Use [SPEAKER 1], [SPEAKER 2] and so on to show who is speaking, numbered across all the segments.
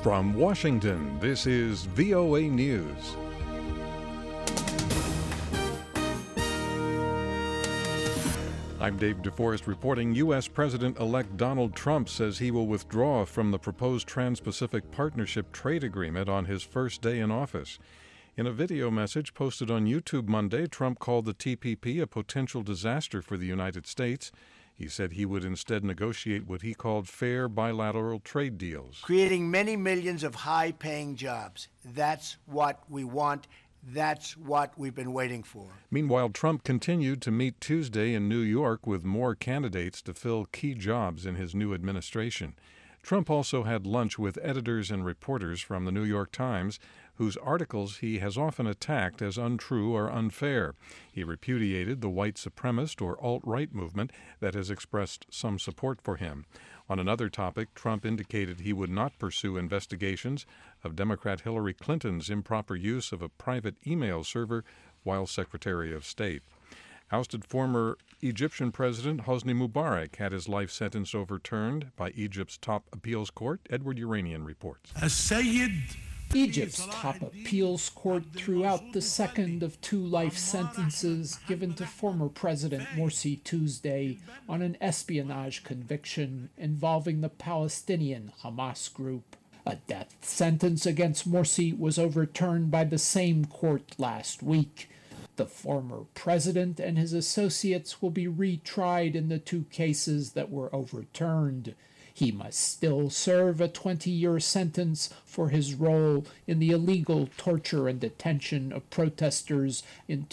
[SPEAKER 1] From Washington, this is VOA News. I'm Dave DeForest reporting. U.S. President-elect Donald Trump says he will withdraw from the proposed Trans-Pacific Partnership trade agreement on his first day in office. In a video message posted on YouTube Monday, Trump called the TPP a potential disaster for the United States. He said he would instead negotiate what he called fair bilateral trade deals.
[SPEAKER 2] Creating many millions of high-paying jobs. That's what we want. That's what we've been waiting for.
[SPEAKER 1] Meanwhile, Trump continued to meet Tuesday in New York with more candidates to fill key jobs in his new administration. Trump also had lunch with editors and reporters from the New York Times, whose articles he has often attacked as untrue or unfair. He repudiated the white supremacist or alt-right movement that has expressed some support for him. On another topic, Trump indicated he would not pursue investigations of Democrat Hillary Clinton's improper use of a private email server while Secretary of State. Ousted former Egyptian President Hosni Mubarak had his life sentence overturned by Egypt's top appeals court. Edward Uranian reports.
[SPEAKER 3] Egypt's top appeals court threw out the second of two life sentences given to former President Morsi Tuesday on an espionage conviction involving the Palestinian Hamas group. A death sentence against Morsi was overturned by the same court last week. The former president and his associates will be retried in the two cases that were overturned. He must still serve a 20-year sentence for his role in the illegal torture and detention of protesters in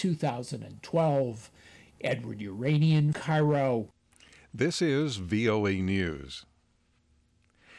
[SPEAKER 3] 2012. Edward Uranian, Cairo.
[SPEAKER 1] This is VOA News.